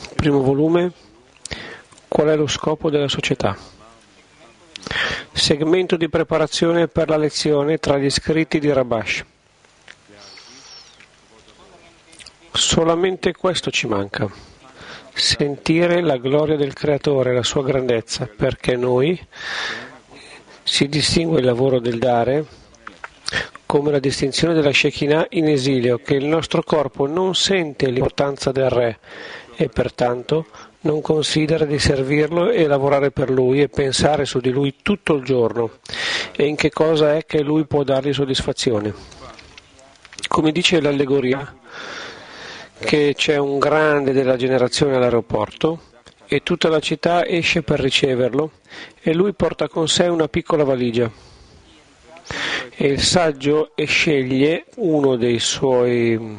Primo volume. Qual è lo scopo della società? Segmento di preparazione per la lezione tra gli scritti di Rabash. Solamente questo ci manca: sentire la gloria del Creatore, la sua grandezza, perché noi si distingue il lavoro del dare come la distinzione della Shekinah in esilio, che il nostro corpo non sente l'importanza del Re e pertanto non considera di servirlo e lavorare per lui e pensare su di lui tutto il giorno e in che cosa è che lui può dargli soddisfazione. Come dice l'allegoria, che c'è un grande della generazione all'aeroporto e tutta la città esce per riceverlo e lui porta con sé una piccola valigia e il saggio sceglie uno dei suoi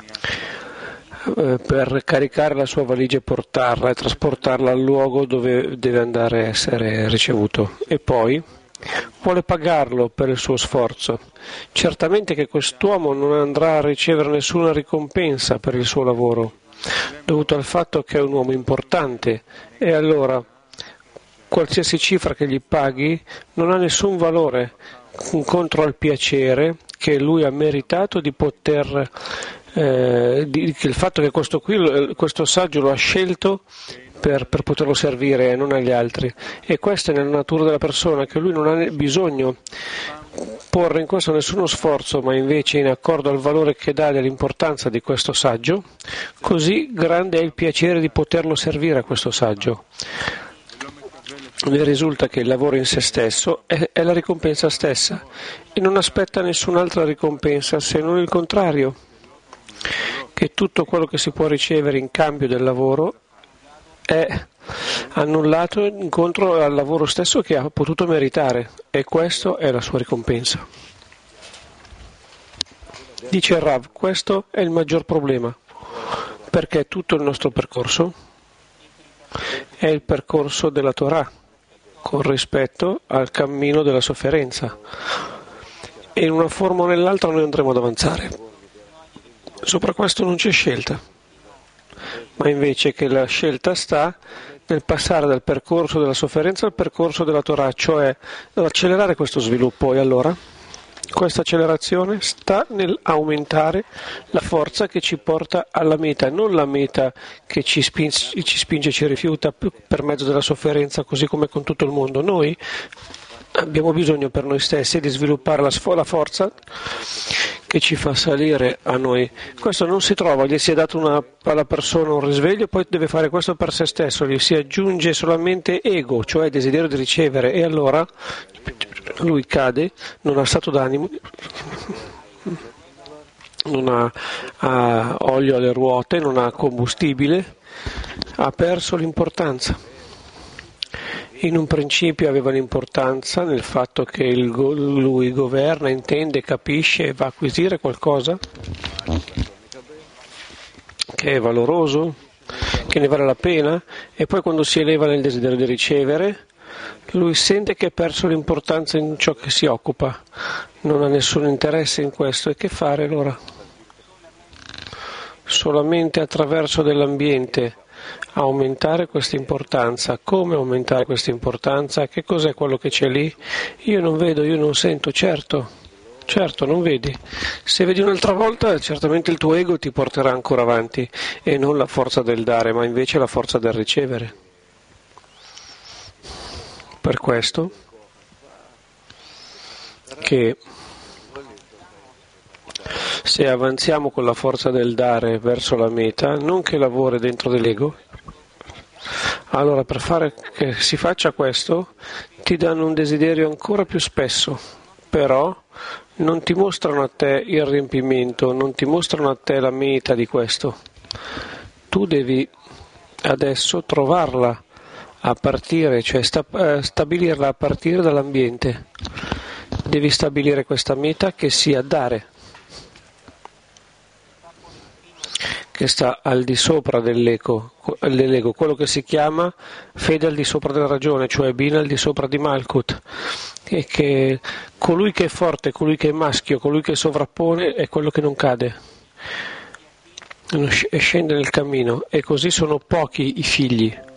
per caricare la sua valigia e portarla e trasportarla al luogo dove deve andare a essere ricevuto e poi vuole pagarlo per il suo sforzo. Certamente che quest'uomo non andrà a ricevere nessuna ricompensa per il suo lavoro, dovuto al fatto che è un uomo importante, e allora qualsiasi cifra che gli paghi non ha nessun valore contro al piacere che lui ha meritato di poter che il fatto che questo saggio lo ha scelto per poterlo servire e non agli altri, e questo è nella natura della persona, che lui non ha bisogno porre in questo nessuno sforzo, ma invece in accordo al valore che dà dell'importanza di questo saggio, così grande è il piacere di poterlo servire a questo saggio. Ne risulta che il lavoro in se stesso è la ricompensa stessa e non aspetta nessun'altra ricompensa se non il contrario, che tutto quello che si può ricevere in cambio del lavoro è annullato incontro al lavoro stesso che ha potuto meritare, e questo è la sua ricompensa. Dice il Rav, questo è il maggior problema, perché tutto il nostro percorso è il percorso della Torah, con rispetto al cammino della sofferenza, e in una forma o nell'altra noi andremo ad avanzare. Sopra questo non c'è scelta, ma invece che la scelta sta nel passare dal percorso della sofferenza al percorso della Torah, cioè accelerare questo sviluppo. E allora questa accelerazione sta nell'aumentare la forza che ci porta alla meta, non la meta che ci spinge e ci rifiuta per mezzo della sofferenza, così come con tutto il mondo. Noi abbiamo bisogno per noi stessi di sviluppare la forza che ci fa salire a noi. Questo non si trova, gli si è dato alla persona un risveglio, poi deve fare questo per se stesso, gli si aggiunge solamente ego, cioè desiderio di ricevere, e allora lui cade, non ha stato d'animo, non ha olio alle ruote, non ha combustibile, ha perso l'importanza. In un principio aveva l'importanza nel fatto che lui governa, intende, capisce e va a acquisire qualcosa che è valoroso, che ne vale la pena, e poi quando si eleva nel desiderio di ricevere, lui sente che ha perso l'importanza in ciò che si occupa, non ha nessun interesse in questo. E che fare allora? Solamente attraverso dell'ambiente aumentare questa importanza. Come aumentare questa importanza? Che cos'è quello che c'è lì? Io non vedo, io non sento. Certo, non vedi. Se vedi un'altra volta, certamente il tuo ego ti porterà ancora avanti, e non la forza del dare, ma invece la forza del ricevere. Per questo che se avanziamo con la forza del dare verso la meta, non che lavori dentro dell'ego, allora per fare che si faccia questo ti danno un desiderio ancora più spesso, però non ti mostrano a te il riempimento, non ti mostrano a te la meta di questo. Tu devi adesso trovarla a partire, cioè stabilirla a partire dall'ambiente. Devi stabilire questa meta che sia dare, che sta al di sopra dell'ego, quello che si chiama fede al di sopra della ragione, cioè Bina al di sopra di Malkut, e che colui che è forte, colui che è maschio, colui che sovrappone è quello che non cade. e scende nel cammino, e così sono pochi i figli.